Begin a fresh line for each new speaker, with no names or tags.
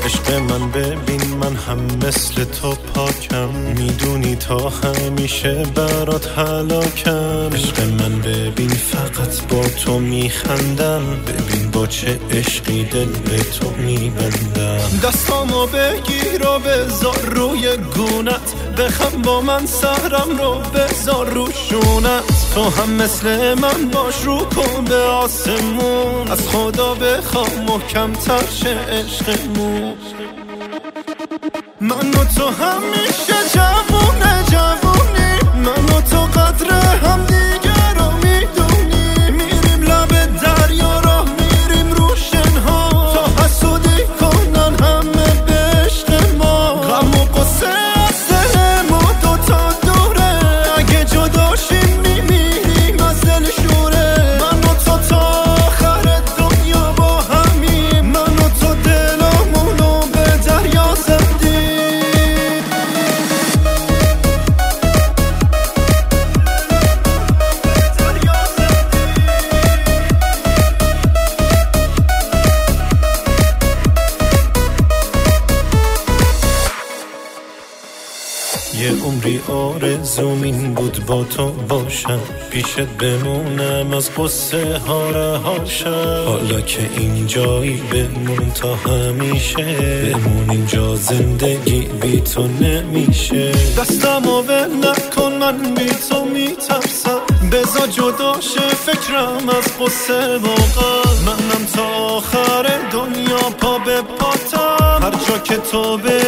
عشق من ببین من هم مثل تو پاکم، میدونی تا همیشه برات هلاکم. عشق من ببین فقط با تو میخندم، ببین با چه عشقی دل به تو میبندم. دستامو بگیر و بذار روی گونت، بخم با من سهرم رو بذار رو شونت. تو هم مثل من باش رو کن به آسمون، از خدا بخوام محکم‌تر شه عشقمون. من و تو همیشه جوونی، من و تو قدر هم دیگر رو میدونی. میریم لب دریا راه میریم روشنها، تا حسودی کنن همه به عشق ما. غم و قصه از دل ما دوتا دوره، اگه جدا شیم میمیریم از دل شوره. من و تو تا آخر دنیا با همیم، من و تو دلامونو به دریا زدیم. یه عمری آرزوم این بود با تو باشم، پیشت بمونم از قصه ها رهاشم. حالا که اینجایی بمون تا همیشه، بمون اینجا زندگی بی تو نمیشه. دستمو ول نکن من بی تو میترسم، بذار جدا شه فکرم از قصه واقعا. منم تا آخر دنیا پا به پاتم، هر جا که تو